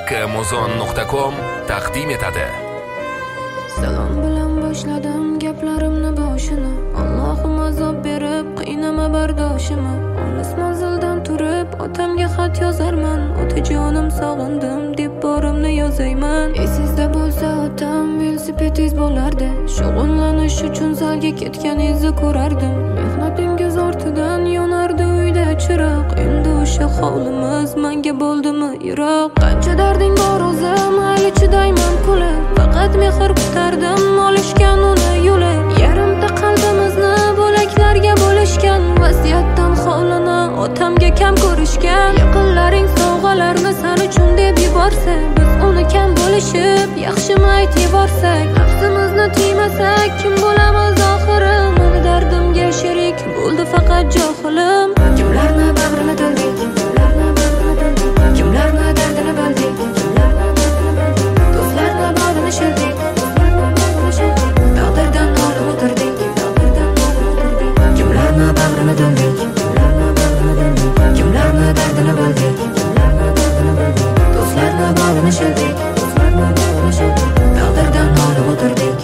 akkmuzon.com taqdim etadi. Salom bilan boshladim gaplarimni boshini. Allohim azob berib qiynama bardoshimni. Olis manzildan turib otamga xat yozarman. Otajonim sog'indim deb borimni yozayman. Esingizda bo'lsa otam velosipediz bo'lardi. Shug'ullanish uchun zalga ketganingizni ko'rardim. Mehnatingiz ortidan yonardi uyda chiroq. Endi o'sha hovlimiz menga bo'ldimi yiroq. Qancha darding bor o'zim hali chidayman kulib. Faqat mehr kutardim olishgan uni yo'li. Yarimta qalbimizni bo'laklarga bo'lishgan. Vasiyatdan hovlini otamga kam ko'rishgan. Yaqinlaring sovg'alarni sen uchun deb yuborsa, biz uni kam bo'lishib yaxshimi ayt yuborsak. Nafsimizni tiymasak kim bo'lamiz oxiri? Meni dardimga sherik bo'ldi faqat johilim. Kimlarni bag'rini to'ldik, kimlarni dardini bildik, do'stlarni bag'rini shildik, taqdirdan nolib o'tirdik. Kimlarni bag'rini to'ldik, kimlarni dardini bildik, do'stlarni bag'rini shildik, taqdirdan nolib o'tirdik.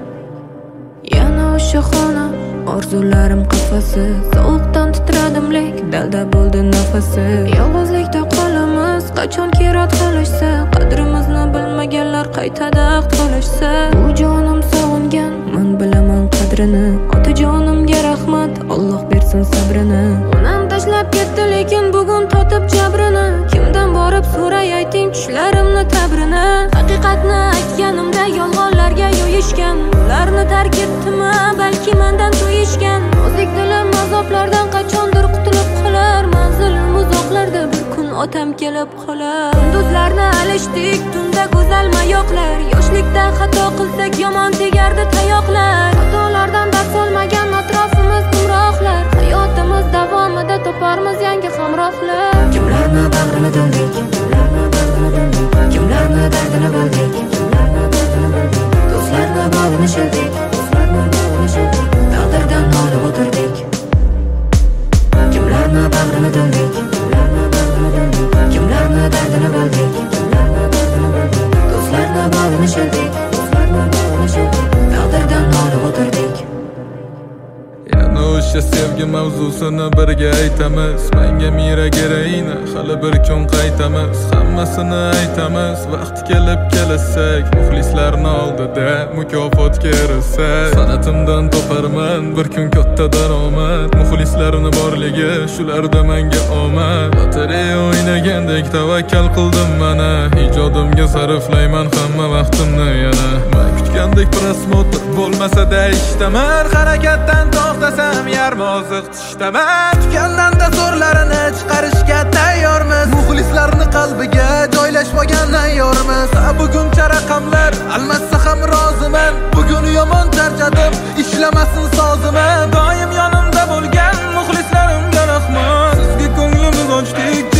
Yana o'sha xona, orzularim qafasi, sovuqdan titradim lek dalda bo'ldi nafasi. Yolg'izlikda qolamiz qachon kerak qilishsa, qadrimizni bilmaganlar qaytada qolishsa. Bu jonim sog'ingan, men bilaman qadrini. Otajonimga rahmat, Alloh bersin sabrini. Onam tashlab ketdi lekin bugun totib jabrini. Kimdan borib so'ray ayting tushlarimni tabrini. Haqiqatni aytganimda yolg'onlarga yo'yishgan. Ularni tark etdimmi balki mendan to'yishgan. Nozik dilim azoblardan qachondir qutulib qolar. Manzilim uzoqlarda bir kun otam kelib qolar. Kunduzlarni alishdik tunda go'zal mayoqlar. Yoshlikda xato qilsak yomon tegardi tayoqlar. Xatolardan dars olmagan atrofimiz gumrohlar. Hayotimiz davomida toparmiz yangi hamrohlar. Kimlarni bag'rini to'ldik, kimlarni dardini bildik, do'stlarni bag'rini shildik, taqdirdan nolib o'tirdik. Kimlarni bag'rini to'ldik, kimlarni dardini bildik, do'stlarni bag'rini shildik, taqdirdan nolib o'tirdik. Yana o'sha sevgi mavzusini birga aytamiz. Menga mira kerakni hali bir kun qaytamiz. Hammasini aytamiz. Vaqti kelib kelsak, muxlislarni oldida mukofotga erishsak, sanatimdan toparman bir kun katta daromad. Muxlislarni borligi shularda menga omad. Lotereya o'ynagandek tavakkal qildim mana. Ijodimga sarflayman hamma vaqtimni yana. Men kutgandek prosmotr bo'lmasa-da ishtaman. Harakatdan to'xtasam yarmi oziq tishtaman. Kutgandan tasvirlarini chiqarishga tayyormiz. Muxlislarni qalbiga joylashmagan ayyormiz. Buguncha raqamlar almassa ham roziman. Bugun yomon charchadim, ishlamasin soziman. Doim yonimda bo'lgan muxlislarimga rahmat. Sizga ko'nglimiz ochdik.